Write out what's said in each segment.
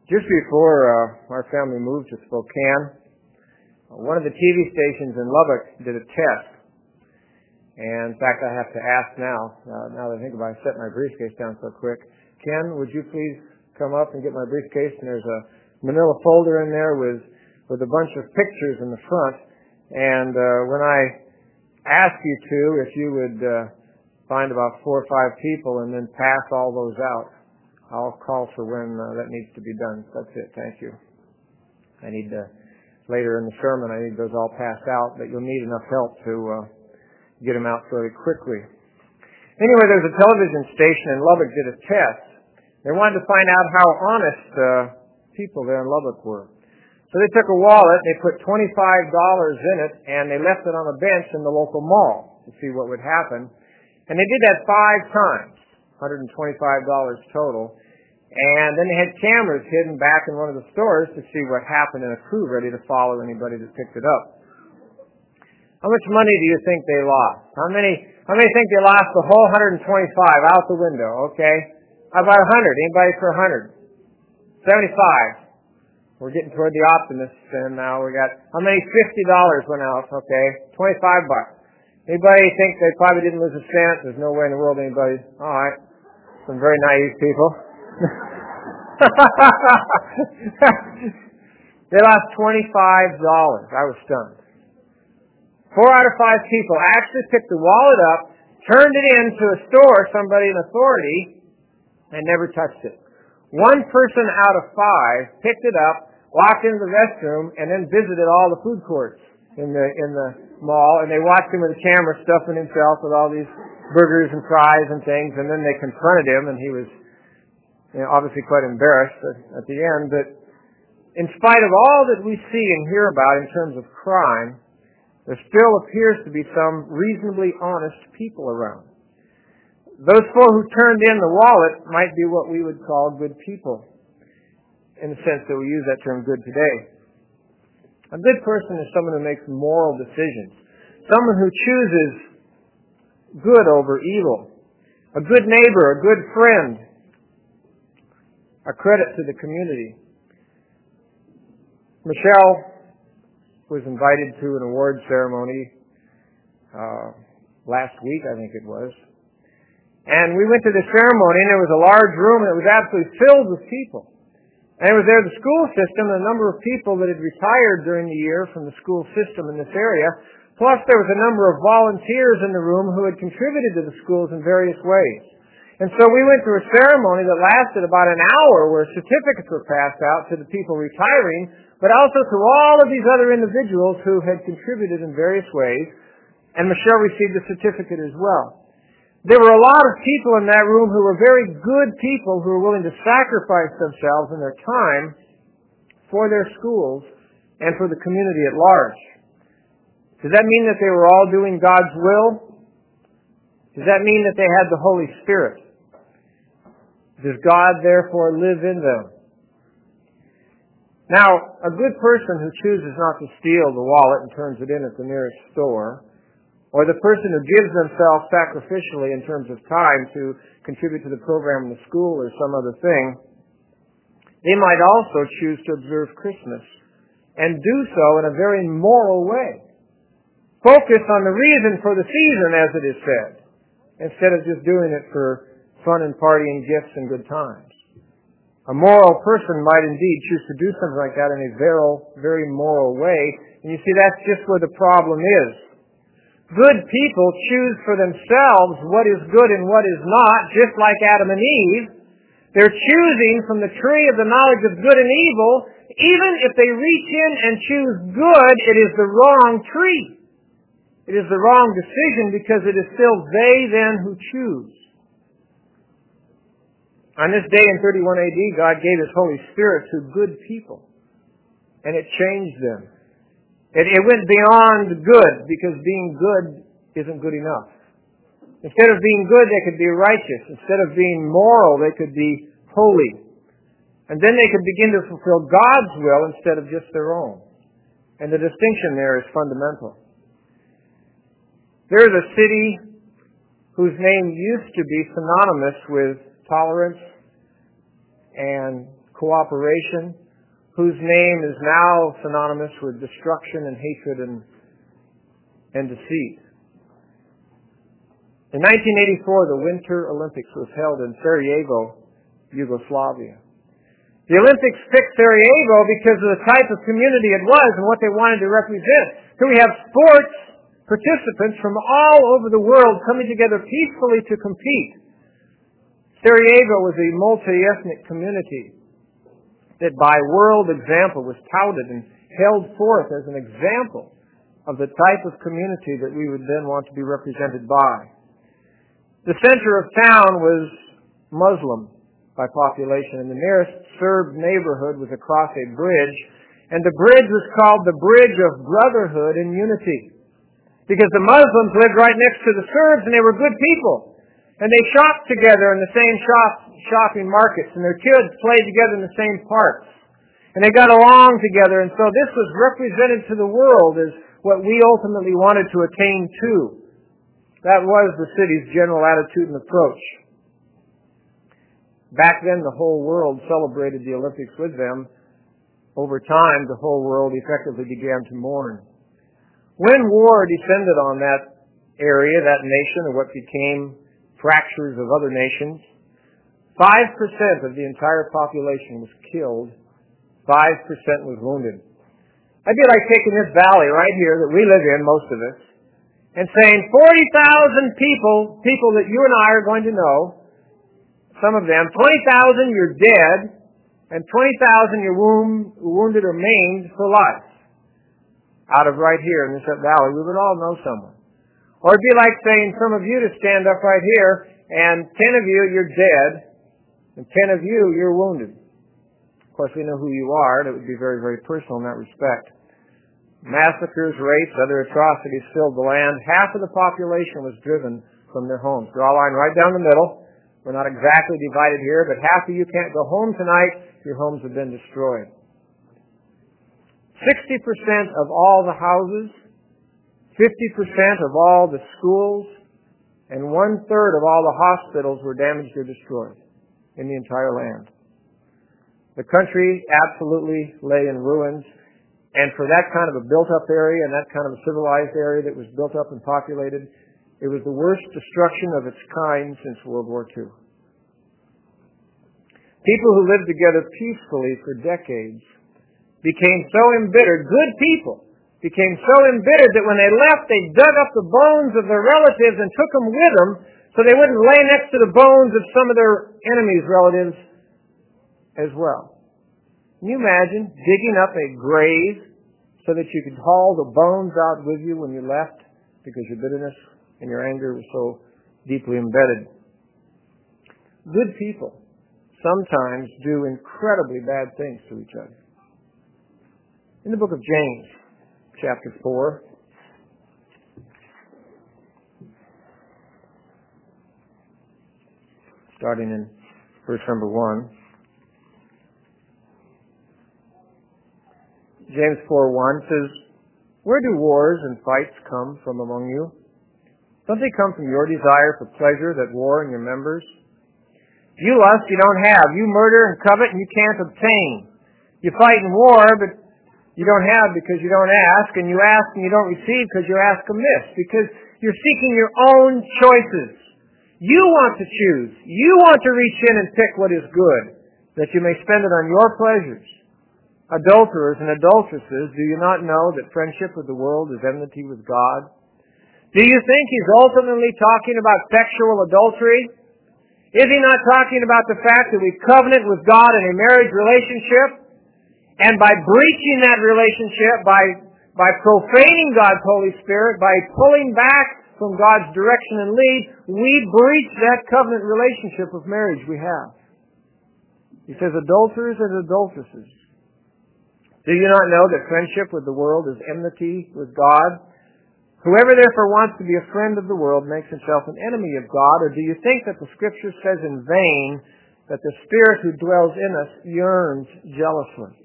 Just before our family moved to Spokane, one of the TV stations in Lubbock did a test. And in fact, I have to ask now that I think about it, I set my briefcase down so quick. Ken, would you please come up and get my briefcase? And there's a manila folder in there with a bunch of pictures in the front. And when I ask you to, if you would find about 4 or 5 people and then pass all those out, I'll call for when that needs to be done. That's it. Thank you. I need later in the sermon, I need those all passed out, but you'll need enough help to get them out fairly quickly. Anyway, there's a television station in Lubbock did a test. They wanted to find out how honest people there in Lubbock were. So they took a wallet, they put $25 in it, and they left it on a bench in the local mall to see what would happen. And they did that 5 times, $125 total. And then they had cameras hidden back in one of the stores to see what happened and a crew ready to follow anybody that picked it up. How much money do you think they lost? How many think they lost the whole 125 out the window? Okay. How about 100? Anybody for 100? 75. We're getting toward the optimists, and now we got, how many $50 went out? Okay. $25. Anybody think they probably didn't lose a cent? There's no way in the world anybody, all right. Some very naive people. They lost $25. I was stunned. 4 out of 5 people actually picked the wallet up, turned it into a store, somebody in authority, and never touched it. 1 person out of 5 picked it up, walked into the restroom, and then visited all the food courts in the mall, and they watched him with a camera stuffing himself with all these burgers and fries and things, and then they confronted him, and he was obviously quite embarrassed at the end. But in spite of all that we see and hear about in terms of crime, there still appears to be some reasonably honest people around. Those 4 who turned in the wallet might be what we would call good people, in the sense that we use that term good today. A good person is someone who makes moral decisions, someone who chooses good over evil, a good neighbor, a good friend, a credit to the community. Michelle was invited to an award ceremony last week, I think it was. And we went to the ceremony, and there was a large room, and it was absolutely filled with people. And it was there the school system, and a number of people that had retired during the year from the school system in this area. Plus, there was a number of volunteers in the room who had contributed to the schools in various ways. And so we went to a ceremony that lasted about an hour where certificates were passed out to the people retiring, but also to all of these other individuals who had contributed in various ways. And Michelle received a certificate as well. There were a lot of people in that room who were very good people who were willing to sacrifice themselves and their time for their schools and for the community at large. Does that mean that they were all doing God's will? Does that mean that they had the Holy Spirit? Does God therefore live in them? Now, a good person who chooses not to steal the wallet and turns it in at the nearest store, or the person who gives themselves sacrificially in terms of time to contribute to the program in the school or some other thing, they might also choose to observe Christmas and do so in a very moral way. Focus on the reason for the season, as it is said, instead of just doing it for fun and party and gifts and good times. A moral person might indeed choose to do something like that in a very moral way. And you see, that's just where the problem is. Good people choose for themselves what is good and what is not, just like Adam and Eve. They're choosing from the tree of the knowledge of good and evil. Even if they reach in and choose good, it is the wrong tree. It is the wrong decision because it is still they then who choose. On this day in 31 AD, God gave His Holy Spirit to good people. And it changed them. It went beyond good, because being good isn't good enough. Instead of being good, they could be righteous. Instead of being moral, they could be holy. And then they could begin to fulfill God's will instead of just their own. And the distinction there is fundamental. There is a city whose name used to be synonymous with tolerance and cooperation, whose name is now synonymous with destruction and hatred and deceit. In 1984, the Winter Olympics was held in Sarajevo, Yugoslavia. The Olympics picked Sarajevo because of the type of community it was and what they wanted to represent. So we have sports participants from all over the world coming together peacefully to compete. Sarajevo was a multi-ethnic community that by world example was touted and held forth as an example of the type of community that we would then want to be represented by. The center of town was Muslim by population, and the nearest Serb neighborhood was across a bridge, and the bridge was called the Bridge of Brotherhood and Unity, because the Muslims lived right next to the Serbs, and they were good people, and they shopped together in the same shopping markets, and their kids played together in the same parks, and they got along together, and so this was represented to the world as what we ultimately wanted to attain to. That was the city's general attitude and approach. Back then, the whole world celebrated the Olympics with them. Over time, the whole world effectively began to mourn. When war descended on that area, that nation, or what became fractures of other nations, 5% of the entire population was killed, 5% was wounded. I'd be like taking this valley right here that we live in, most of us, and saying 40,000 people that you and I are going to know, some of them, 20,000 you're dead, and 20,000 you're wounded or maimed for life. Out of right here in this valley, we would all know someone. Or it'd be like saying some of you to stand up right here, and 10 of you, you're dead, and 10 of you, you're wounded. Of course, we know who you are, and it would be very, very personal in that respect. Massacres, rapes, other atrocities filled the land. Half of the population was driven from their homes. Draw a line right down the middle. We're not exactly divided here, but half of you can't go home tonight. Your homes have been destroyed. 60% of all the houses, 50% of all the schools, and 1/3 of all the hospitals were damaged or destroyed in the entire land. The country absolutely lay in ruins. And for that kind of a built-up area and that kind of a civilized area that was built up and populated, it was the worst destruction of its kind since World War II. People who lived together peacefully for decades became so embittered, good people became so embittered that when they left, they dug up the bones of their relatives and took them with them so they wouldn't lay next to the bones of some of their enemies' relatives as well. Can you imagine digging up a grave so that you could haul the bones out with you when you left because your bitterness and your anger was so deeply embedded? Good people sometimes do incredibly bad things to each other. In the book of James, chapter 4, starting in verse number 1, James 4:1 says, "Where do wars and fights come from among you? Don't they come from your desire for pleasure that war in your members? You lust, you don't have. You murder and covet, and you can't obtain. You fight in war, but you don't have because you don't ask, and you ask and you don't receive because you ask amiss, because you're seeking your own choices. You want to choose. You want to reach in and pick what is good, that you may spend it on your pleasures. Adulterers and adulteresses, do you not know that friendship with the world is enmity with God? Do you think he's ultimately talking about sexual adultery? Is he not talking about the fact that we covenant with God in a marriage relationship, and by breaching that relationship, by profaning God's Holy Spirit, by pulling back from God's direction and lead, we breach that covenant relationship of marriage we have? He says, adulterers and adulteresses, do you not know that friendship with the world is enmity with God? Whoever therefore wants to be a friend of the world makes himself an enemy of God. Or do you think that the Scripture says in vain that the Spirit who dwells in us yearns jealously?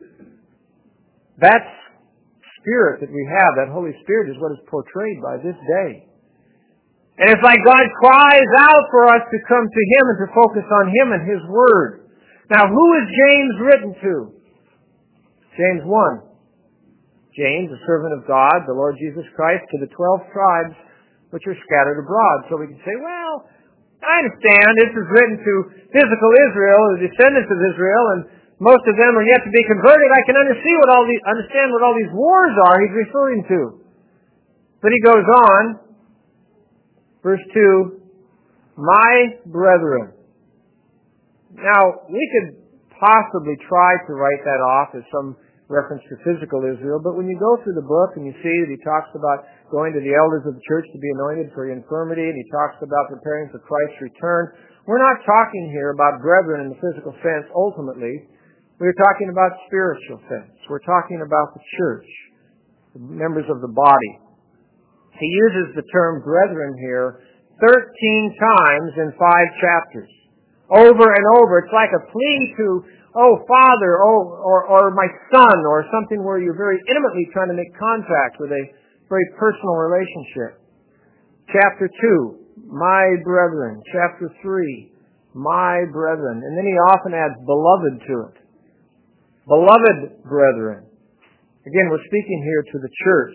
That Spirit that we have, that Holy Spirit, is what is portrayed by this day. And it's like God cries out for us to come to Him and to focus on Him and His Word. Now, who is James written to? James 1. James, a servant of God, the Lord Jesus Christ, to the 12 tribes which are scattered abroad. So we can say, well, I understand this is written to physical Israel, the descendants of Israel, and most of them are yet to be converted. I can understand what all these wars are he's referring to. But he goes on, verse 2, my brethren. Now, we could possibly try to write that off as some reference to physical Israel, but when you go through the book and you see that he talks about going to the elders of the church to be anointed for infirmity, and he talks about preparing for Christ's return, we're not talking here about brethren in the physical sense ultimately. We're talking about spiritual sense. We're talking about the church, the members of the body. He uses the term brethren here 13 times in 5 chapters. Over and over. It's like a plea to, oh, Father, or my son, or something where you're very intimately trying to make contact with a very personal relationship. Chapter 2, my brethren. Chapter 3, my brethren. And then he often adds beloved to it. Beloved brethren. Again, we're speaking here to the church.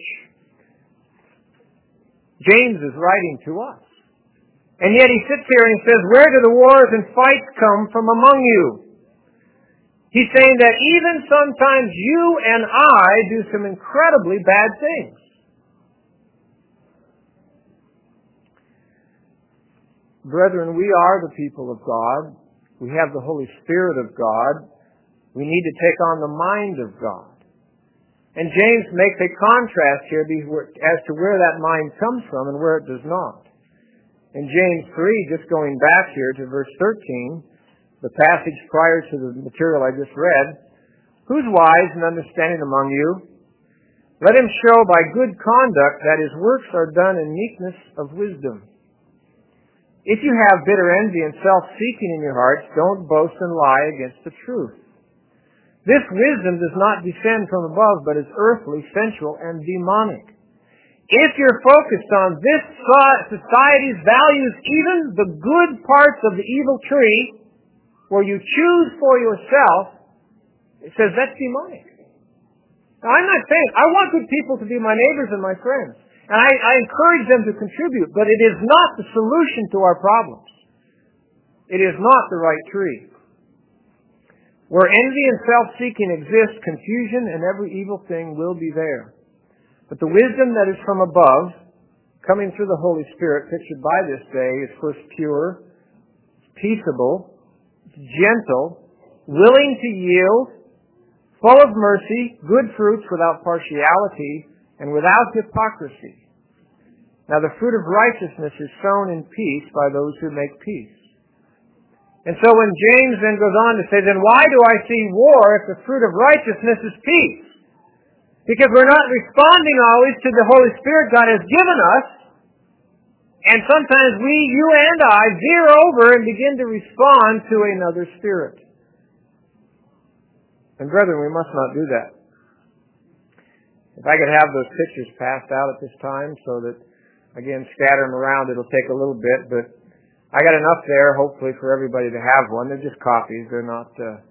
James is writing to us. And yet he sits here and he says, where do the wars and fights come from among you? He's saying that even sometimes you and I do some incredibly bad things. Brethren, we are the people of God. We have the Holy Spirit of God. We need to take on the mind of God. And James makes a contrast here as to where that mind comes from and where it does not. In James 3, just going back here to verse 13, the passage prior to the material I just read, who's wise and understanding among you? Let him show by good conduct that his works are done in meekness of wisdom. If you have bitter envy and self-seeking in your hearts, don't boast and lie against the truth. This wisdom does not descend from above, but is earthly, sensual, and demonic. If you're focused on this society's values, even the good parts of the evil tree, where you choose for yourself, it says that's demonic. Now, I'm not saying, I want good people to be my neighbors and my friends. And I encourage them to contribute, but it is not the solution to our problems. It is not the right tree. Where envy and self-seeking exist, confusion and every evil thing will be there. But the wisdom that is from above, coming through the Holy Spirit, pictured by this day, is first pure, peaceable, gentle, willing to yield, full of mercy, good fruits without partiality, and without hypocrisy. Now the fruit of righteousness is sown in peace by those who make peace. And so when James then goes on to say, then why do I see war if the fruit of righteousness is peace? Because we're not responding always to the Holy Spirit God has given us. And sometimes you and I, veer over and begin to respond to another spirit. And brethren, we must not do that. If I could have those pictures passed out at this time so that, again, scatter them around, it'll take a little bit, but I got enough there, hopefully, for everybody to have one. They're just copies. They're not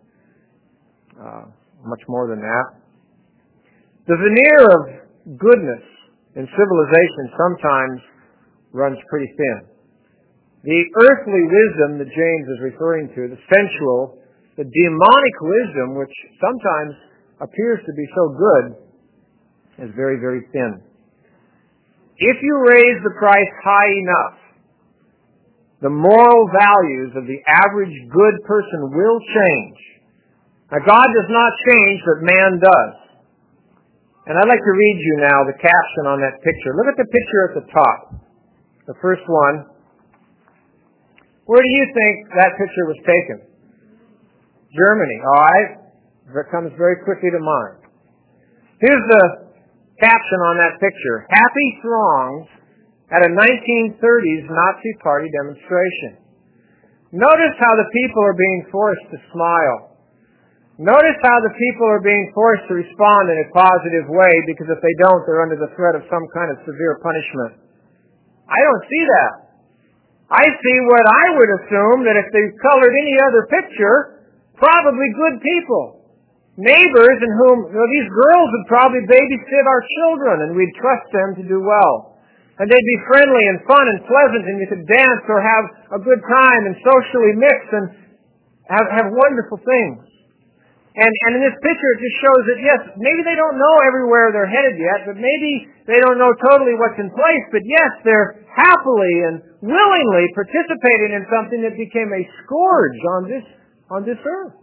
much more than that. The veneer of goodness in civilization sometimes runs pretty thin. The earthly wisdom that James is referring to, the sensual, the demonic wisdom, which sometimes appears to be so good, is very, very thin. If you raise the price high enough, the moral values of the average good person will change. Now, God does not change, but man does. And I'd like to read you now the caption on that picture. Look at the picture at the top. The first one. Where do you think that picture was taken? Germany, all right? That comes very quickly to mind. Here's the caption on that picture. Happy throngs at a 1930s Nazi Party demonstration. Notice how the people are being forced to smile. Notice how the people are being forced to respond in a positive way, because if they don't, they're under the threat of some kind of severe punishment. I don't see that. I see what I would assume that if they colored any other picture, probably good people. Neighbors in whom these girls would probably babysit our children, and we'd trust them to do well. And they'd be friendly and fun and pleasant, and you could dance or have a good time and socially mix and have wonderful things. And in this picture it just shows that, yes, maybe they don't know everywhere they're headed yet, but maybe they don't know totally what's in place, but yes, they're happily and willingly participating in something that became a scourge on this earth.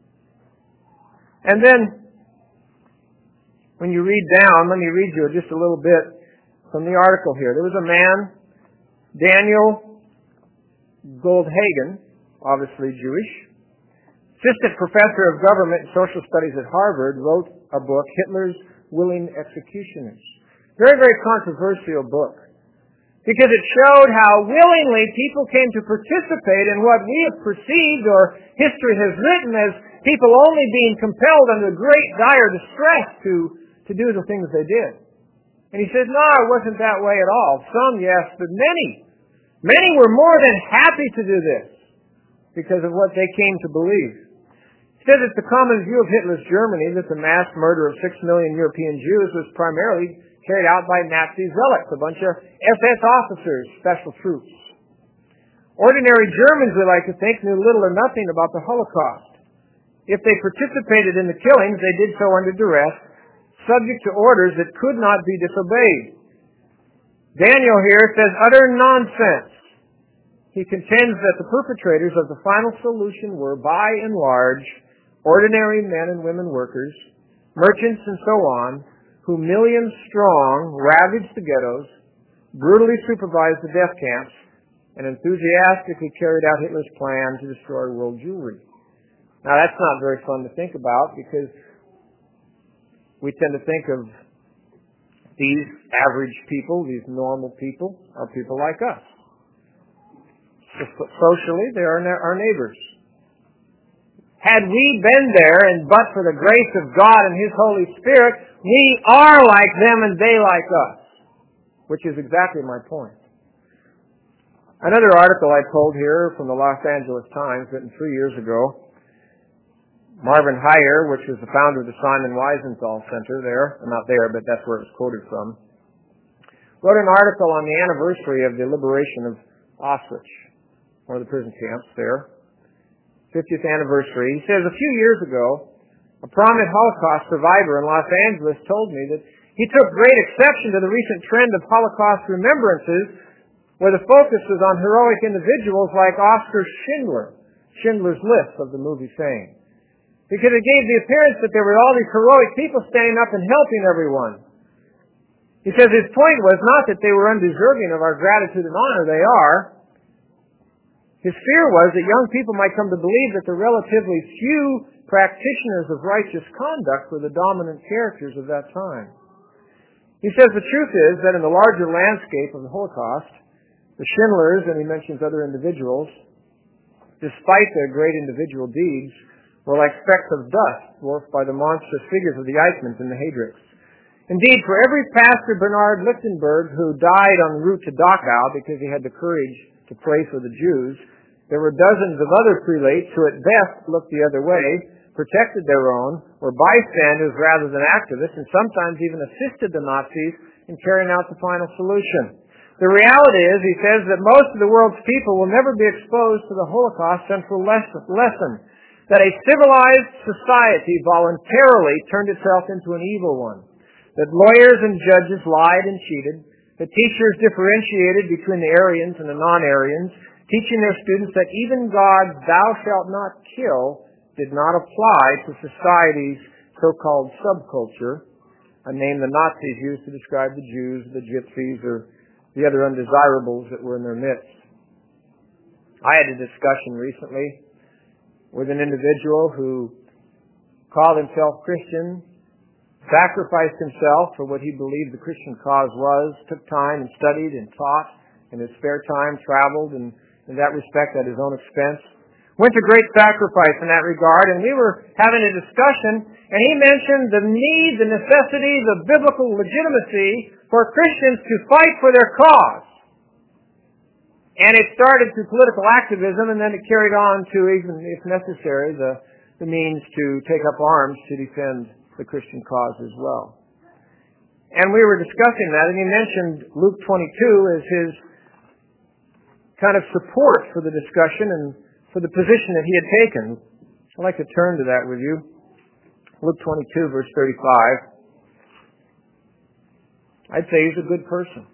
And then, when you read down, let me read you just a little bit from the article here. There was a man, Daniel Goldhagen, obviously Jewish, assistant professor of government and social studies at Harvard, wrote a book, Hitler's Willing Executioners. Very, very controversial book, because it showed how willingly people came to participate in what we have perceived, or history has written, as people only being compelled under great dire distress to do the things they did. And he says, no, it wasn't that way at all. Some, yes, but many were more than happy to do this because of what they came to believe. He says it's the common view of Hitler's Germany that the mass murder of 6 million European Jews was primarily carried out by Nazi zealots, a bunch of SS officers, special troops. Ordinary Germans, we like to think, knew little or nothing about the Holocaust. If they participated in the killings, they did so under duress, subject to orders that could not be disobeyed. Daniel here says utter nonsense. He contends that the perpetrators of the final solution were, by and large, ordinary men and women workers, merchants and so on, who millions strong ravaged the ghettos, brutally supervised the death camps, and enthusiastically carried out Hitler's plan to destroy world Jewry. Now that's not very fun to think about, because we tend to think of these average people, these normal people, are people like us. Socially, they are our neighbors. Had we been there, and but for the grace of God and His Holy Spirit, we are like them and they like us. Which is exactly my point. Another article I pulled here from the Los Angeles Times, written 3 years ago. Marvin Heyer, which was the founder of the Simon Wiesenthal Center there, not there, but that's where it was quoted from, wrote an article on the anniversary of the liberation of Auschwitz, one of the prison camps there. 50th anniversary. He says, a few years ago, a prominent Holocaust survivor in Los Angeles told me that he took great exception to the recent trend of Holocaust remembrances where the focus was on heroic individuals like Oskar Schindler, Schindler's List of the movie fame. Because it gave the appearance that there were all these heroic people standing up and helping everyone. He says his point was not that they were undeserving of our gratitude and honor. They are. His fear was that young people might come to believe that the relatively few practitioners of righteous conduct were the dominant characters of that time. He says the truth is that in the larger landscape of the Holocaust, the Schindlers, and he mentions other individuals, despite their great individual deeds, were like specks of dust dwarfed by the monstrous figures of the Eichmanns and the Heydrichs. Indeed, for every Pastor Bernard Lichtenberg who died en route to Dachau because he had the courage to pray for the Jews, there were dozens of other prelates who at best looked the other way, protected their own, were bystanders rather than activists, and sometimes even assisted the Nazis in carrying out the final solution. The reality is, he says, that most of the world's people will never be exposed to the Holocaust central lesson, that a civilized society voluntarily turned itself into an evil one, that lawyers and judges lied and cheated, that teachers differentiated between the Aryans and the non-Aryans, teaching their students that even God's "thou shalt not kill" did not apply to society's so-called subculture, a name the Nazis used to describe the Jews, the Gypsies, or the other undesirables that were in their midst. I had a discussion recently with an individual who called himself Christian, sacrificed himself for what he believed the Christian cause was, took time and studied and taught, in his spare time traveled, and in that respect at his own expense. Went to great sacrifice in that regard, and we were having a discussion, and he mentioned the need, the necessity, the biblical legitimacy for Christians to fight for their cause. And it started through political activism, and then it carried on to, even if necessary, the the means to take up arms to defend the Christian cause as well. And we were discussing that, and he mentioned Luke 22 as his kind of support for the discussion and for the position that he had taken. I'd like to turn to that with you. Luke 22, verse 35. I'd say he's a good person.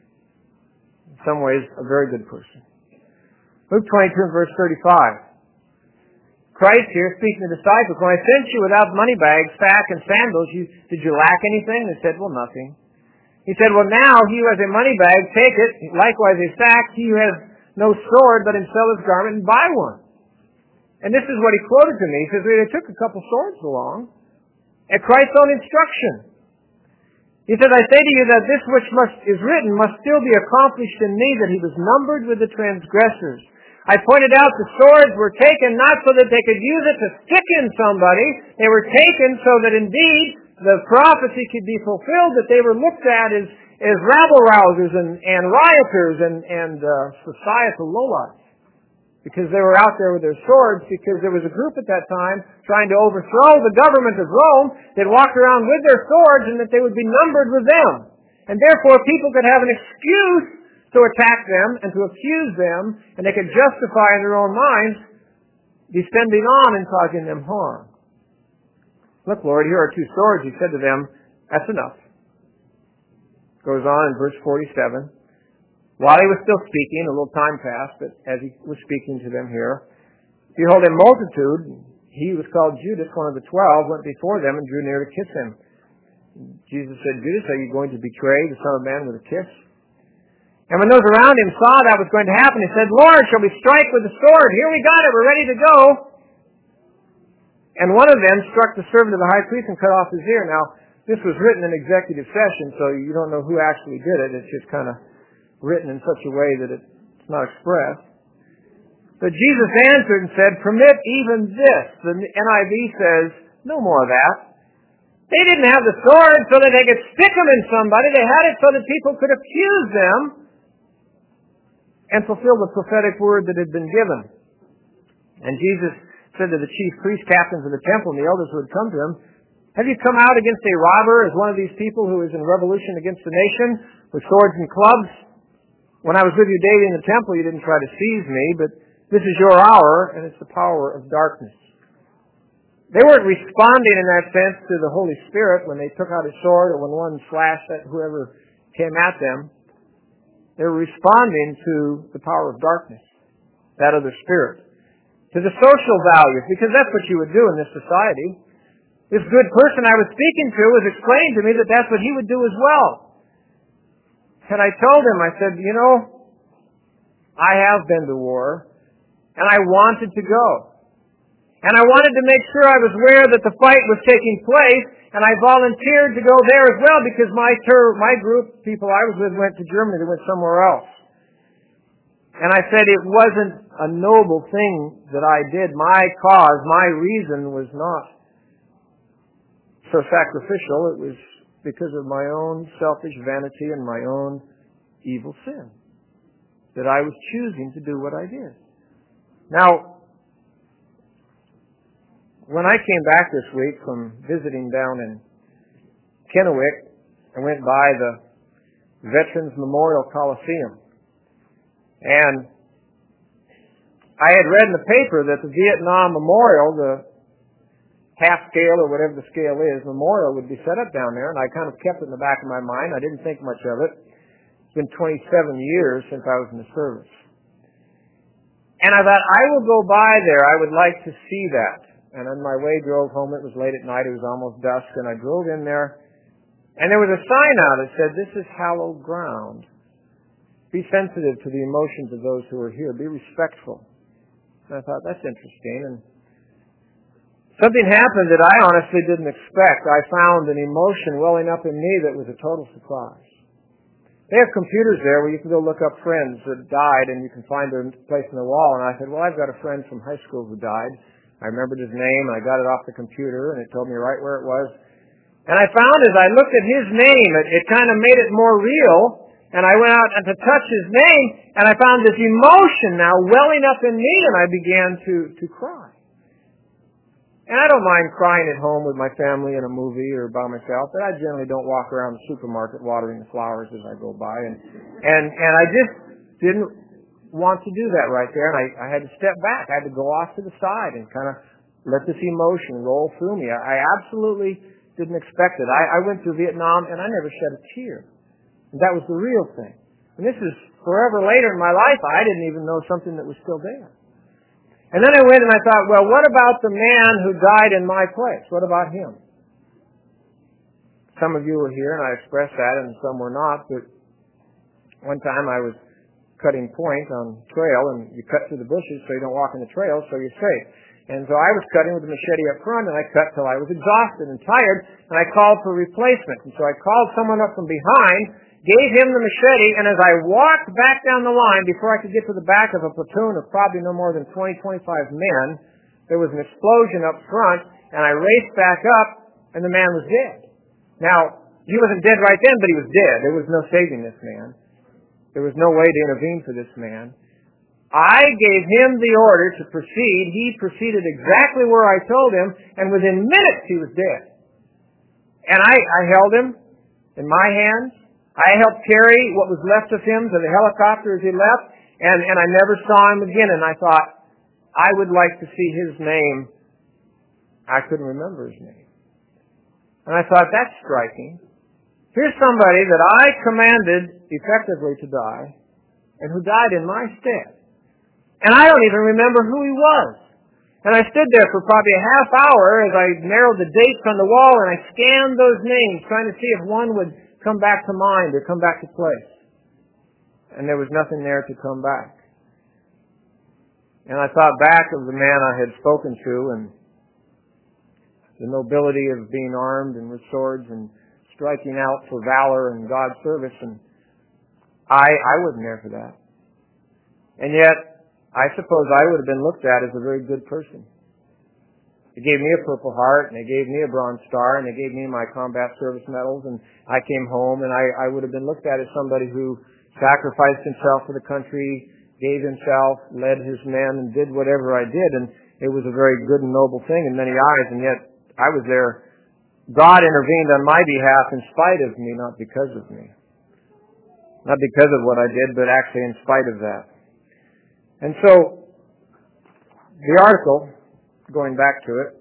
In some ways, a very good person. Luke 22, verse 35. Christ here, speaking to the disciples, when I sent you without money bags, sack, and sandals, did you lack anything? They said, well, nothing. He said, well, now he who has a money bag, take it. Likewise a sack. He who has no sword, let him sell his garment and buy one. And this is what he quoted to me. He says, they took a couple swords along at Christ's own instruction. He said, I say to you that this which is written must still be accomplished in me, that he was numbered with the transgressors. I pointed out the swords were taken not so that they could use it to stick in somebody. They were taken so that indeed the prophecy could be fulfilled, that they were looked at as rabble-rousers and rioters and societal lowlights. Because they were out there with their swords, because there was a group at that time trying to overthrow the government of Rome that walked around with their swords, and that they would be numbered with them. And therefore people could have an excuse to attack them and to accuse them, and they could justify in their own minds descending on and causing them harm. Look, Lord, here are two swords. He said to them, that's enough. Goes on in verse 47. While he was still speaking, a little time passed, but as he was speaking to them here, behold, a multitude, he was called Judas, one of the 12, went before them and drew near to kiss him. Jesus said, Judas, are you going to betray the Son of Man with a kiss? And when those around him saw that was going to happen, he said, Lord, shall we strike with the sword? Here we got it, we're ready to go. And one of them struck the servant of the high priest and cut off his ear. Now, this was written in executive session, so you don't know who actually did it. It's just kind of written in such a way that it's not expressed. But Jesus answered and said, permit even this. The NIV says, no more of that. They didn't have the sword so that they could stick them in somebody. They had it so that people could accuse them and fulfill the prophetic word that had been given. And Jesus said to the chief priests, captains of the temple, and the elders who had come to him, have you come out against a robber as one of these people who is in revolution against the nation with swords and clubs? When I was with you daily in the temple, you didn't try to seize me, but this is your hour, and it's the power of darkness. They weren't responding in that sense to the Holy Spirit when they took out a sword or when one slashed at whoever came at them. They were responding to the power of darkness, that other spirit, to the social values, because that's what you would do in this society. This good person I was speaking to was explaining to me that that's what he would do as well. And I told him, I said, you know, I have been to war, and I wanted to go. And I wanted to make sure I was aware that the fight was taking place, and I volunteered to go there as well because my group, people I was with, went to Germany. They went somewhere else. And I said it wasn't a noble thing that I did. My cause, my reason was not so sacrificial. It was because of my own selfish vanity and my own evil sin that I was choosing to do what I did. Now, when I came back this week from visiting down in Kennewick, I went by the Veterans Memorial Coliseum. And I had read in the paper that the Vietnam Memorial, the half scale or whatever the scale is, memorial would be set up down there, and I kind of kept it in the back of my mind. I didn't think much of it. It's been 27 years since I was in the service. And I thought, I will go by there. I would like to see that. And on my way, drove home. It was late at night. It was almost dusk. And I drove in there. And there was a sign out that said, this is hallowed ground. Be sensitive to the emotions of those who are here. Be respectful. And I thought, that's interesting. And something happened that I honestly didn't expect. I found an emotion welling up in me that was a total surprise. They have computers there where you can go look up friends that died and you can find their place on the wall. And I said, well, I've got a friend from high school who died. I remembered his name, and I got it off the computer, and it told me right where it was. And I found as I looked at his name, it kind of made it more real, and I went out to touch his name, and I found this emotion now welling up in me, and I began to cry. And I don't mind crying at home with my family in a movie or by myself, but I generally don't walk around the supermarket watering the flowers as I go by. And I just didn't want to do that right there, and I had to step back. I had to go off to the side and kind of let this emotion roll through me. I absolutely didn't expect it. I went through Vietnam, and I never shed a tear. And that was the real thing. And this is forever later in my life. I didn't even know something that was still there. And then I went and I thought, well, what about the man who died in my place? What about him? Some of you were here, and I expressed that, and some were not. But one time I was cutting point on trail, and you cut through the bushes so you don't walk in the trail, so you're safe. And so I was cutting with the machete up front, and I cut till I was exhausted and tired, and I called for replacement. And so I called someone up from behind, gave him the machete, and as I walked back down the line, before I could get to the back of a platoon of probably no more than 20, 25 men, there was an explosion up front, and I raced back up, and the man was dead. Now, he wasn't dead right then, but he was dead. There was no saving this man. There was no way to intervene for this man. I gave him the order to proceed. He proceeded exactly where I told him, and within minutes he was dead. And I held him in my hands. I helped carry what was left of him to the helicopter as he left, and I never saw him again. And I thought, I would like to see his name. I couldn't remember his name. And I thought, that's striking. Here's somebody that I commanded effectively to die, and who died in my stead. And I don't even remember who he was. And I stood there for probably a half hour as I narrowed the dates on the wall, and I scanned those names, trying to see if one would come back to mind or come back to place. And there was nothing there to come back. And I thought back of the man I had spoken to and the nobility of being armed and with swords and striking out for valor and God's service, and I wasn't there for that. And yet, I suppose I would have been looked at as a very good person. They gave me a Purple Heart, and they gave me a Bronze Star, and they gave me my combat service medals, and I came home, and I would have been looked at as somebody who sacrificed himself for the country, gave himself, led his men, and did whatever I did, and it was a very good and noble thing in many eyes, and yet I was there. God intervened on my behalf in spite of me, not because of me. Not because of what I did, but actually in spite of that. And so, the article, going back to it,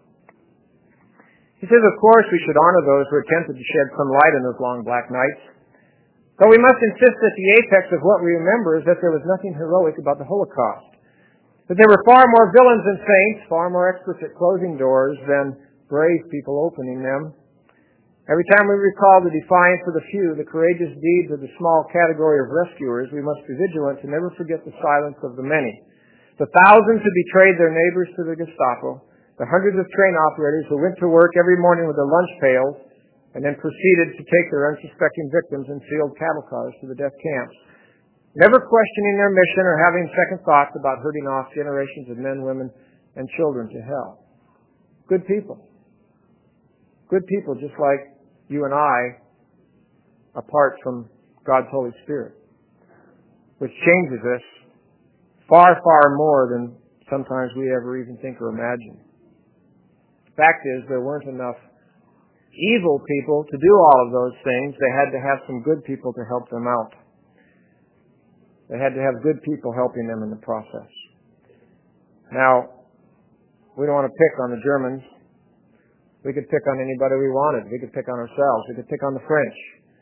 he says, of course, we should honor those who attempted to shed some light on those long black nights. But we must insist that the apex of what we remember is that there was nothing heroic about the Holocaust. That there were far more villains than saints, far more experts at closing doors than brave people opening them. Every time we recall the defiance of the few, the courageous deeds of the small category of rescuers, we must be vigilant to never forget the silence of the many. The thousands who betrayed their neighbors to the Gestapo, the hundreds of train operators who went to work every morning with their lunch pails and then proceeded to take their unsuspecting victims in sealed cattle cars to the death camps, never questioning their mission or having second thoughts about herding off generations of men, women, and children to hell. Good people. Good people just like you and I, apart from God's Holy Spirit, which changes us far, far more than sometimes we ever even think or imagine. The fact is, there weren't enough evil people to do all of those things. They had to have some good people to help them out. They had to have good people helping them in the process. Now, we don't want to pick on the Germans. We could pick on anybody we wanted. We could pick on ourselves. We could pick on the French.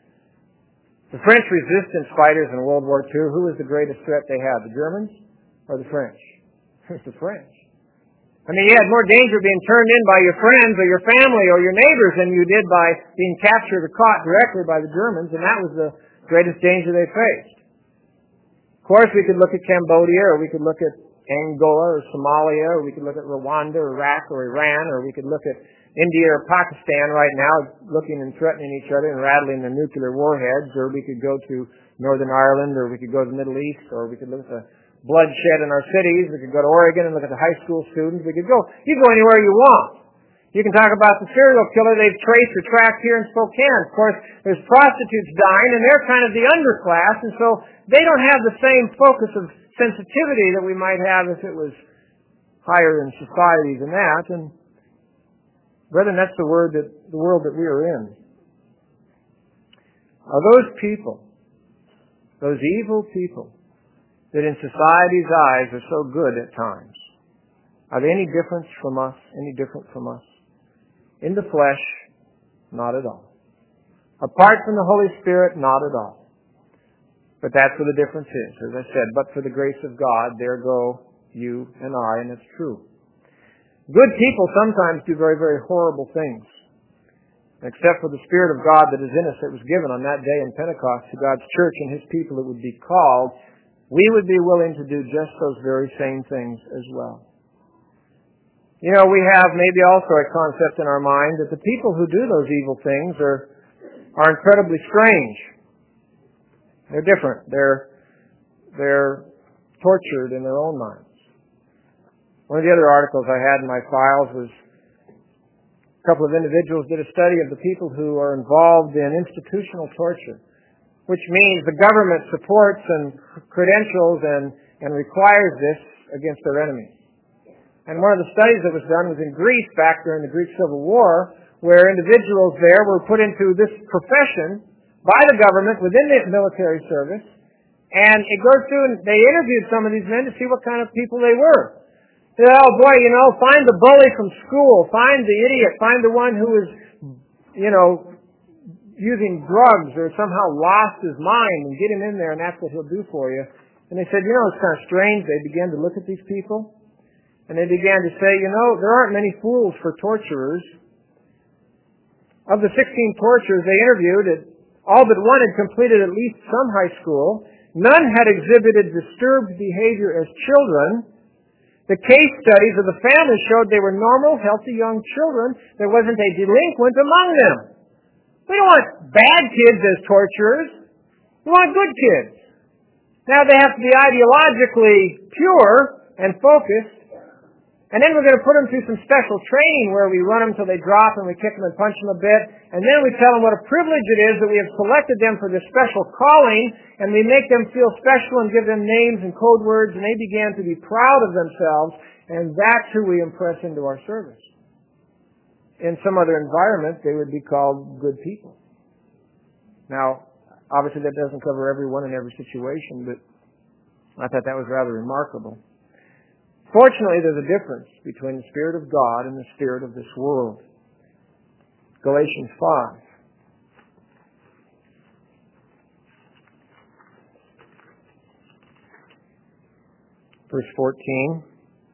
The French resistance fighters in World War II, who was the greatest threat they had, the Germans or the French? It was the French. I mean, you had more danger being turned in by your friends or your family or your neighbors than you did by being captured or caught directly by the Germans, and that was the greatest danger they faced. Of course, we could look at Cambodia, or we could look at Angola or Somalia, or we could look at Rwanda or Iraq or Iran, or we could look at India or Pakistan right now looking and threatening each other and rattling their nuclear warheads, or we could go to Northern Ireland, or we could go to the Middle East, or we could look at the bloodshed in our cities, we could go to Oregon and look at the high school students, you can go anywhere you want. You can talk about the serial killer they've traced or tracked here in Spokane. Of course, there's prostitutes dying, and they're kind of the underclass, and so they don't have the same focus of sensitivity that we might have if it was higher in society than that. And Brethren, that's the world that we are in. Are those people, those evil people, that in society's eyes are so good at times, are they any different from us? Any different from us? In the flesh, not at all. Apart from the Holy Spirit, not at all. But that's where the difference is. As I said, but for the grace of God, there go you and I, and it's true. Good people sometimes do very, very horrible things. Except for the Spirit of God that is in us that was given on that day in Pentecost to God's church and His people that would be called, we would be willing to do just those very same things as well. You know, we have maybe also a concept in our mind that the people who do those evil things are incredibly strange. They're different. They're tortured in their own minds. One of the other articles I had in my files was a couple of individuals did a study of the people who are involved in institutional torture, which means the government supports and credentials and requires this against their enemies. And one of the studies that was done was in Greece back during the Greek Civil War, where individuals there were put into this profession by the government within the military service, and it goes through and they interviewed some of these men to see what kind of people they were. Oh boy, find the bully from school, find the idiot, find the one who is, using drugs or somehow lost his mind, and get him in there and that's what he'll do for you. And they said, it's kind of strange. They began to look at these people and they began to say, there aren't many fools for torturers. Of the 16 torturers they interviewed, all but one had completed at least some high school. None had exhibited disturbed behavior as children. The case studies of the families showed they were normal, healthy young children. There wasn't a delinquent among them. We don't want bad kids as torturers. We want good kids. Now they have to be ideologically pure and focused. And then we're going to put them through some special training where we run them till they drop and we kick them and punch them a bit. And then we tell them what a privilege it is that we have selected them for this special calling, and we make them feel special and give them names and code words, and they begin to be proud of themselves, and that's who we impress into our service. In some other environment, they would be called good people. Now, obviously that doesn't cover everyone in every situation, but I thought that was rather remarkable. Fortunately, there's a difference between the Spirit of God and the spirit of this world. Galatians 5. Verse 14.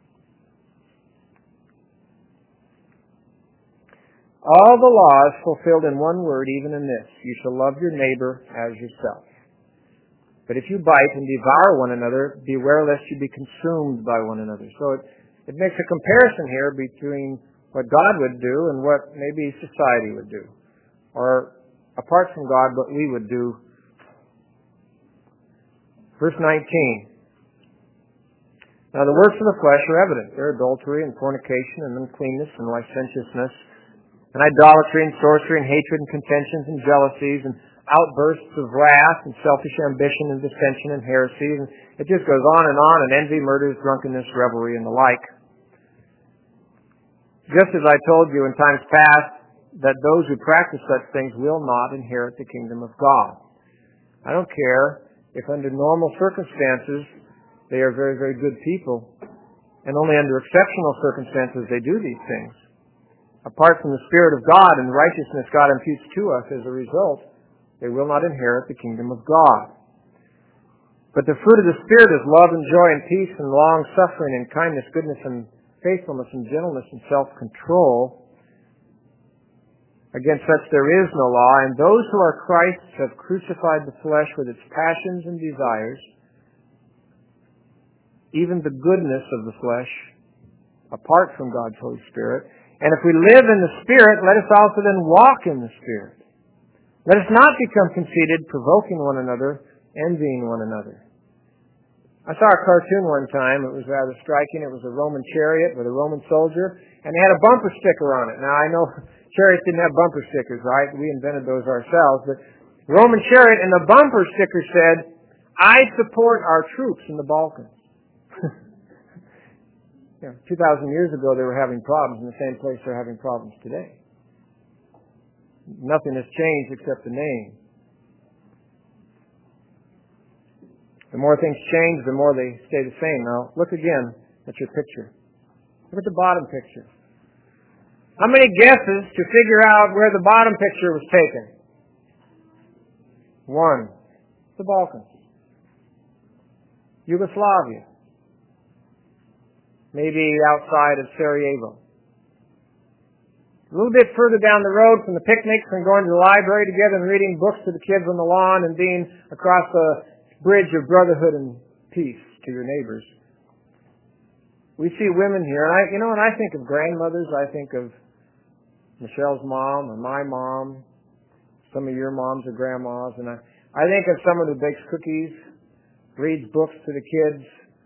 All the law is fulfilled in one word, even in this: you shall love your neighbor as yourself. But if you bite and devour one another, beware lest you be consumed by one another. So it makes a comparison here between what God would do and what maybe society would do. Or, apart from God, what we would do. Verse 19. Now the works of the flesh are evident. They're adultery and fornication and uncleanness and licentiousness and idolatry and sorcery and hatred and contentions and jealousies and outbursts of wrath and selfish ambition and dissension and heresy. And it just goes on, and envy, murders, drunkenness, revelry, and the like. Just as I told you in times past that those who practice such things will not inherit the kingdom of God. I don't care if under normal circumstances they are very, very good people, and only under exceptional circumstances they do these things. Apart from the Spirit of God and the righteousness God imputes to us as a result, they will not inherit the kingdom of God. But the fruit of the Spirit is love and joy and peace and long-suffering and kindness, goodness and faithfulness and gentleness and self-control. Against such there is no law, and those who are Christ's have crucified the flesh with its passions and desires, even the goodness of the flesh, apart from God's Holy Spirit. And if we live in the Spirit, let us also then walk in the Spirit. Let us not become conceited, provoking one another, envying one another. I saw a cartoon one time. It was rather striking. It was a Roman chariot with a Roman soldier, and they had a bumper sticker on it. Now, I know chariots didn't have bumper stickers, right? We invented those ourselves. But Roman chariot, and the bumper sticker said, "I support our troops in the Balkans." 2,000 years ago they were having problems in the same place they're having problems today. Nothing has changed except the name. The more things change, the more they stay the same. Now, look again at your picture. Look at the bottom picture. How many guesses to figure out where the bottom picture was taken? 1. The Balkans. Yugoslavia. Maybe outside of Sarajevo. A little bit further down the road from the picnics and going to the library together and reading books to the kids on the lawn and being across the bridge of brotherhood and peace to your neighbors. We see women here, and when I think of grandmothers, I think of Michelle's mom or my mom, some of your moms or grandmas, and I think of someone who bakes cookies, reads books to the kids,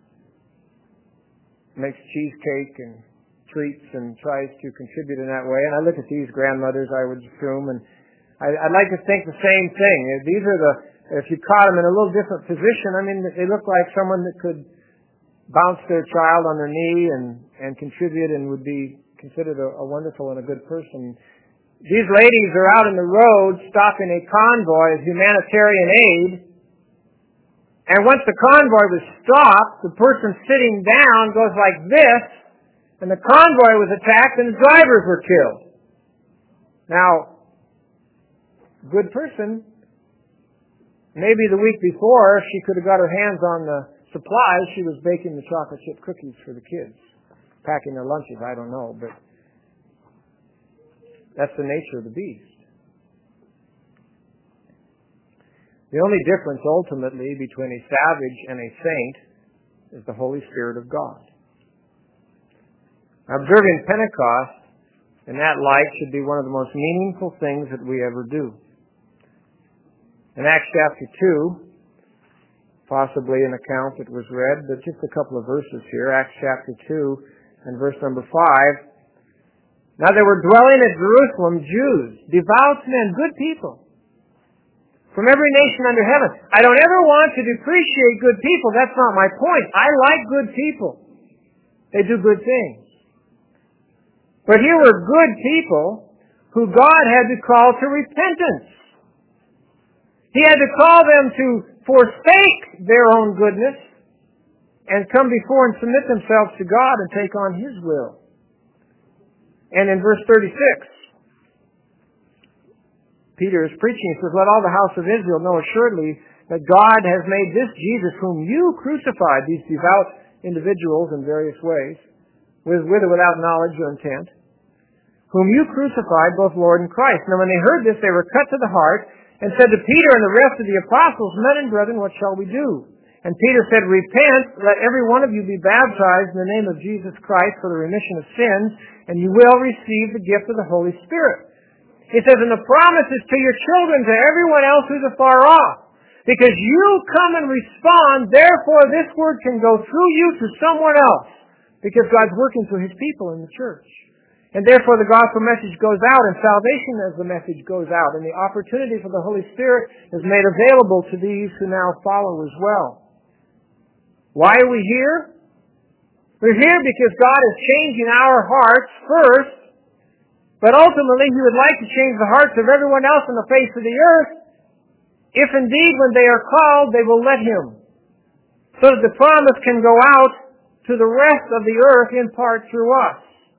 makes cheesecake and treats and tries to contribute in that way. And I look at these grandmothers, I would assume, and I'd like to think the same thing. These are if you caught them in a little different position, they look like someone that could bounce their child on their knee and contribute and would be considered a wonderful and a good person. These ladies are out in the road stopping a convoy of humanitarian aid. And once the convoy was stopped, the person sitting down goes like this, and the convoy was attacked and the drivers were killed. Now, good person, maybe the week before, she could have got her hands on the supplies. She was baking the chocolate chip cookies for the kids, packing their lunches, I don't know, but that's the nature of the beast. The only difference ultimately between a savage and a saint is the Holy Spirit of God. Observing Pentecost in that light should be one of the most meaningful things that we ever do. In Acts chapter 2, possibly an account that was read, but just a couple of verses here. Acts chapter 2 and verse number 5. Now there were dwelling at Jerusalem Jews, devout men, good people, from every nation under heaven. I don't ever want to depreciate good people. That's not my point. I like good people. They do good things. But here were good people who God had to call to repentance. He had to call them to forsake their own goodness and come before and submit themselves to God and take on His will. And in verse 36, Peter is preaching. He says, let all the house of Israel know assuredly that God has made this Jesus whom you crucified, these devout individuals in various ways, with or without knowledge or intent, whom you crucified, both Lord and Christ. Now when they heard this, they were cut to the heart and said to Peter and the rest of the apostles, men and brethren, what shall we do? And Peter said, repent, let every one of you be baptized in the name of Jesus Christ for the remission of sins, and you will receive the gift of the Holy Spirit. He says, and the promise is to your children, to everyone else who's afar off. Because you come and respond, therefore this word can go through you to someone else. Because God's working through His people in the church. And therefore the gospel message goes out, and salvation as the message goes out. And the opportunity for the Holy Spirit is made available to these who now follow as well. Why are we here? We're here because God is changing our hearts first, but ultimately He would like to change the hearts of everyone else on the face of the earth, if indeed when they are called they will let Him, so that the promise can go out to the rest of the earth in part through us.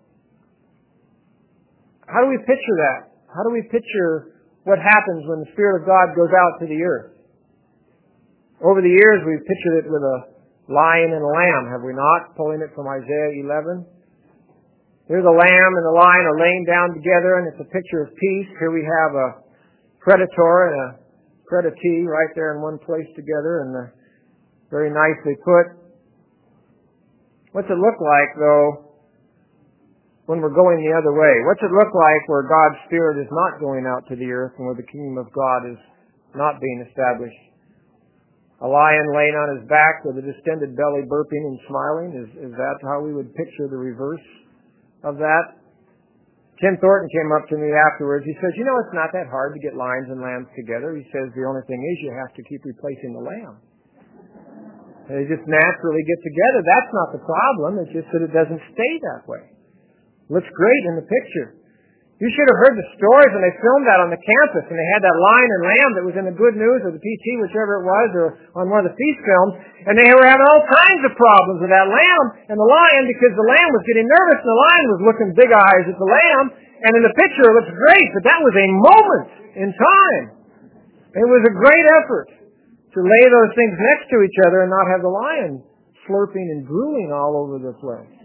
How do we picture that? How do we picture what happens when the Spirit of God goes out to the earth? Over the years we've pictured it with a lion and a lamb, have we not? Pulling it from Isaiah 11. Here the lamb and the lion are laying down together, and it's a picture of peace. Here we have a predator and a predatee right there in one place together, and very nicely put. What's it look like, though, when we're going the other way? What's it look like where God's Spirit is not going out to the earth and where the kingdom of God is not being established? A lion laying on his back with a distended belly burping and smiling? Is that how we would picture the reverse of that? Tim Thornton came up to me afterwards. He says, it's not that hard to get lions and lambs together. He says the only thing is you have to keep replacing the lamb. They just naturally get together. That's not the problem. It's just that it doesn't stay that way. Looks great in the picture. You should have heard the stories when they filmed that on the campus, and they had that lion and lamb that was in the Good News or the PT, whichever it was, or on one of the feast films, and they were having all kinds of problems with that lamb and the lion because the lamb was getting nervous and the lion was looking big eyes at the lamb, and in the picture it looks great, but that was a moment in time. It was a great effort to lay those things next to each other and not have the lion slurping and drooling all over the place.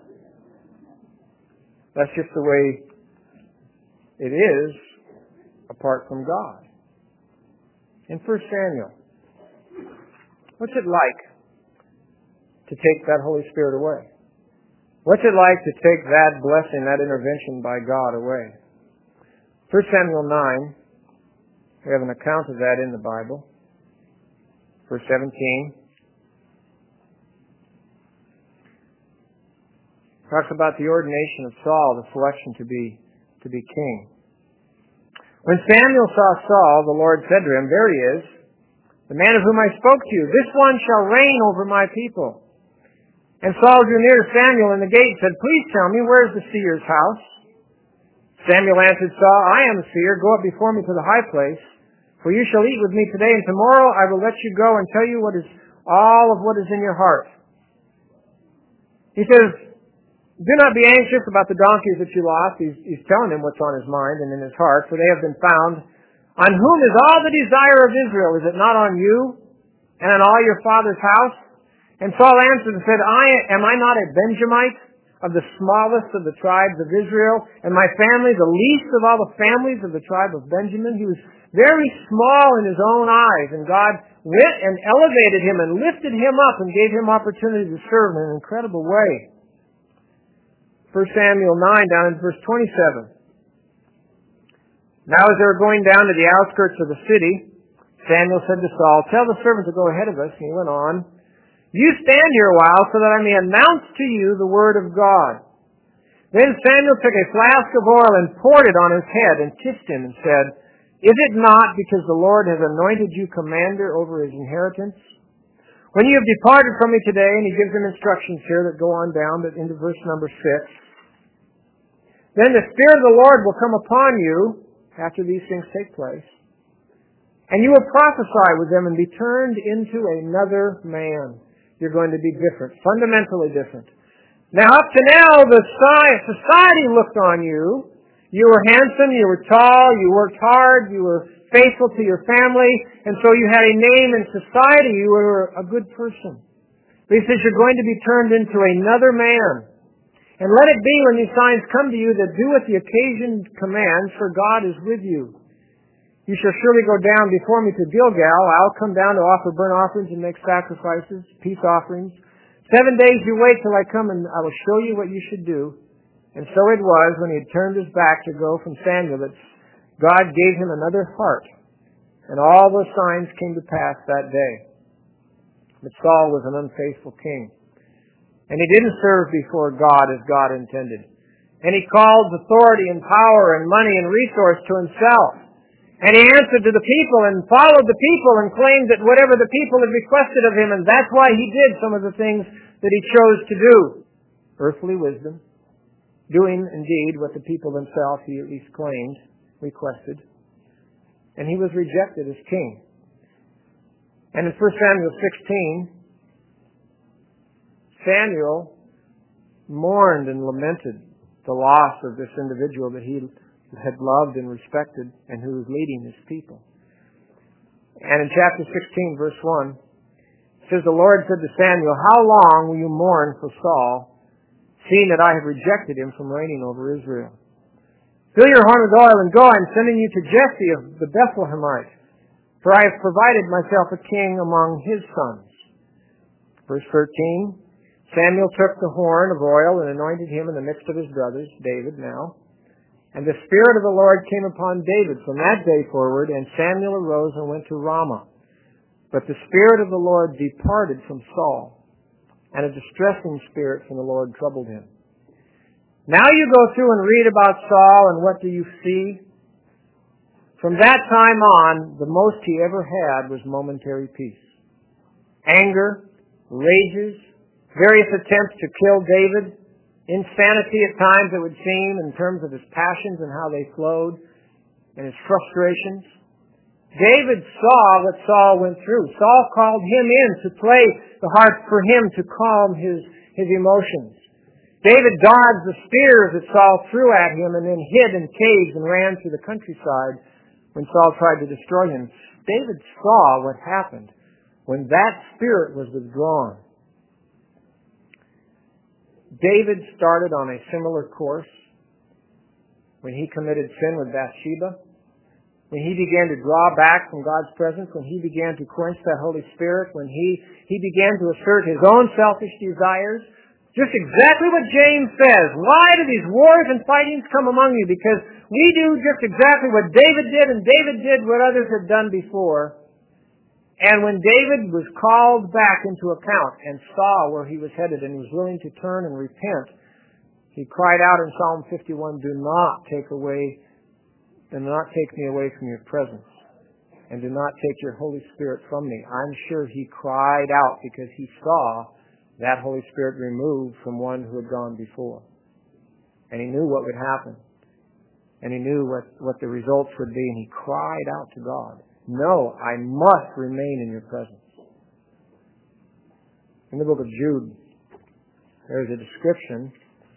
That's just the way it is apart from God. In 1 Samuel, what's it like to take that Holy Spirit away? What's it like to take that blessing, that intervention by God away? 1 Samuel 9, we have an account of that in the Bible. Verse 17. Talks about the ordination of Saul, the selection to be king. When Samuel saw Saul, the Lord said to him, "There he is, the man of whom I spoke to you. This one shall reign over my people." And Saul drew near to Samuel in the gate and said, "Please tell me, where is the seer's house?" Samuel answered Saul, "I am the seer. Go up before me to the high place, for you shall eat with me today, and tomorrow I will let you go and tell you all of what is in your heart." He says, "Do not be anxious about the donkeys that you lost." He's telling him what's on his mind and in his heart, "for they have been found. On whom is all the desire of Israel? Is it not on you and on all your father's house?" And Saul answered and said, Am I not a Benjamite, of the smallest of the tribes of Israel, and my family the least of all the families of the tribe of Benjamin? He was very small in his own eyes, and God went and elevated him and lifted him up and gave him opportunity to serve in an incredible way. 1 Samuel 9, down in verse 27. Now as they were going down to the outskirts of the city, Samuel said to Saul, "Tell the servant to go ahead of us." And he went on, "You stand here a while so that I may announce to you the word of God." Then Samuel took a flask of oil and poured it on his head and kissed him and said, "Is it not because the Lord has anointed you commander over his inheritance? When you have departed from me today," and he gives him instructions here that go on down into verse number 6, "then the Spirit of the Lord will come upon you after these things take place, and you will prophesy with them and be turned into another man." You're going to be different, fundamentally different. Now, up to now, the society looked on you. You were handsome, you were tall, you worked hard, you were faithful to your family, and so you had a name in society. You were a good person. But he says you're going to be turned into another man. And let it be when these signs come to you that do what the occasion commands, for God is with you. You shall surely go down before me to Gilgal. I'll come down to offer burnt offerings and make sacrifices, peace offerings. 7 days you wait till I come, and I will show you what you should do. And so it was, when he had turned his back to go from Samuel, that God gave him another heart. And all those signs came to pass that day. But Saul was an unfaithful king. And he didn't serve before God as God intended. And he called authority and power and money and resource to himself. And he answered to the people and followed the people and claimed that whatever the people had requested of him, and that's why he did some of the things that he chose to do. Earthly wisdom, doing indeed what the people themselves, he at least claimed, requested. And he was rejected as king. And in 1 Samuel 16, Samuel mourned and lamented the loss of this individual that he had loved and respected and who was leading his people. And in chapter 16, verse 1, it says, "The Lord said to Samuel, How long will you mourn for Saul, seeing that I have rejected him from reigning over Israel? Fill your horn with oil and go. I am sending you to Jesse of the Bethlehemite, for I have provided myself a king among his sons." Verse 13, Samuel took the horn of oil and anointed him in the midst of his brothers, David now. And the Spirit of the Lord came upon David from that day forward, and Samuel arose and went to Ramah. But the Spirit of the Lord departed from Saul, and a distressing spirit from the Lord troubled him. Now you go through and read about Saul, and what do you see? From that time on, the most he ever had was momentary peace. Anger, rages, various attempts to kill David, insanity at times it would seem in terms of his passions and how they flowed, and his frustrations. David saw what Saul went through. Saul called him in to play the harp for him to calm his emotions. David dodged the spears that Saul threw at him and then hid in caves and ran through the countryside when Saul tried to destroy him. David saw what happened when that spirit was withdrawn. David started on a similar course when he committed sin with Bathsheba, when he began to draw back from God's presence, when he began to quench that Holy Spirit, when he began to assert his own selfish desires. Just exactly what James says. Why do these wars and fightings come among you? Because we do just exactly what David did, and David did what others had done before. And when David was called back into account and saw where he was headed and was willing to turn and repent, he cried out in Psalm 51, do not take me away from your presence, and do not take your Holy Spirit from me. I'm sure he cried out because he saw that Holy Spirit removed from one who had gone before. And he knew what would happen. And he knew what the results would be, and he cried out to God, no, I must remain in your presence. In the book of Jude, there's a description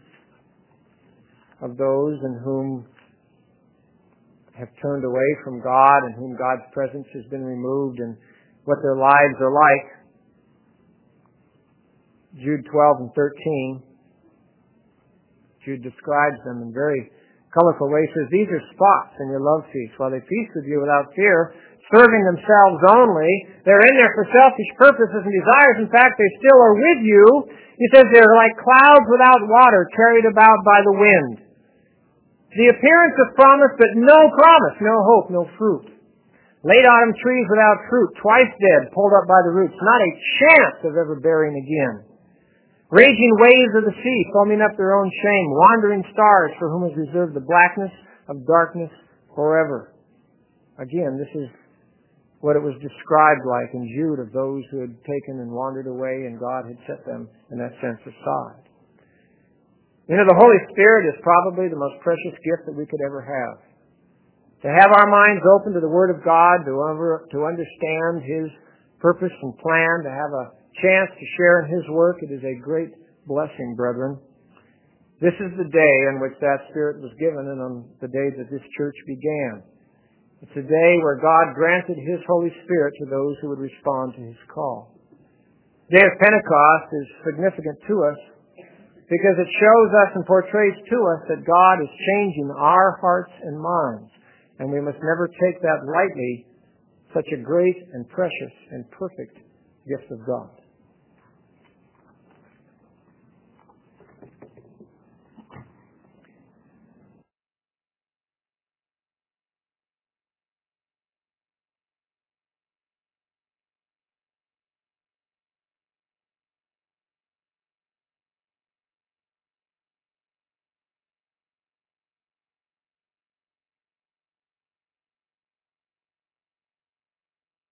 of those in whom have turned away from God and whom God's presence has been removed and what their lives are like. Jude 12 and 13. Jude describes them in very colorful ways. He says, these are spots in your love feast. While they feast with you without fear, serving themselves only, they're in there for selfish purposes and desires. In fact, they still are with you. He says they're like clouds without water, carried about by the wind. The appearance of promise, but no promise, no hope, no fruit. Late autumn trees without fruit, twice dead, pulled up by the roots, not a chance of ever bearing again. Raging waves of the sea, foaming up their own shame, wandering stars for whom is reserved the blackness of darkness forever. Again, this is what it was described like in Jude of those who had taken and wandered away and God had set them, in that sense, aside. You know, the Holy Spirit is probably the most precious gift that we could ever have. To have our minds open to the Word of God, to understand His purpose and plan, to have a chance to share in His work, it is a great blessing, brethren. This is the day on which that Spirit was given and on the day that this church began. It's a day where God granted His Holy Spirit to those who would respond to His call. The day of Pentecost is significant to us because it shows us and portrays to us that God is changing our hearts and minds, and we must never take that lightly, such a great and precious and perfect gift of God.